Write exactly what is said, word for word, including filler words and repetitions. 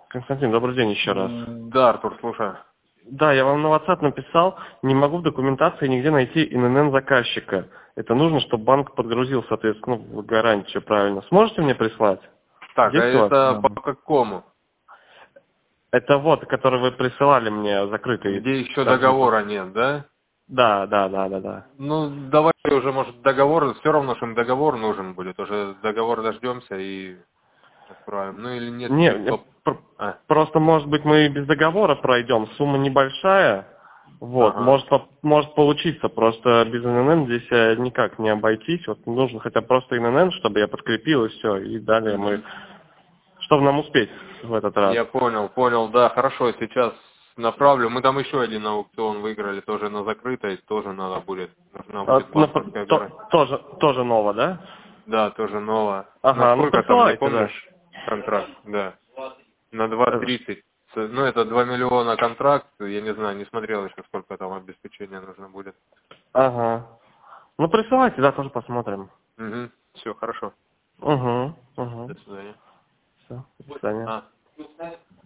Константин, добрый день еще раз. Да, Артур, слушаю. Да, я вам на WhatsApp написал, не могу в документации нигде найти эн эн эн заказчика. Это нужно, чтобы банк подгрузил, соответственно, в гарантию правильно. Сможете мне прислать? Так, а Есть у вас? это по какому? Это вот, который вы присылали мне, закрытый. Где еще Даже не пос- договора нет, да? Да, да, да, да, да. Ну, давайте уже, может, договор, все равно, что им договор нужен будет. Уже договор дождемся и отправим. Ну или нет, Не, не не, топ. пр- А, просто, может быть, мы и без договора пройдем. Сумма небольшая. Вот, ага. может, по- может получиться, просто без эн эн эн здесь э, никак не обойтись. Вот нужно хотя бы просто эн эн эн, чтобы я подкрепил и все, и далее мы, Мгм. чтобы нам успеть в этот раз. Я понял, понял, да, хорошо, сейчас направлю. Мы там еще один аукцион выиграли, тоже на закрытой, тоже надо будет, нужна А, будет на- банковская то- гарантия. тоже, тоже ново, да? Да, тоже новая. Ага, ну Насколько там, не присылайте, да. помнишь, контракт? Да. На два Э, тридцать. Ну, это два миллиона контракт. Я не знаю, не смотрел еще, сколько там обеспечения нужно будет. Ага. Ну присылайте, да, тоже посмотрим. Угу. Все, хорошо. Угу, угу. До свидания. Все, до свидания. А.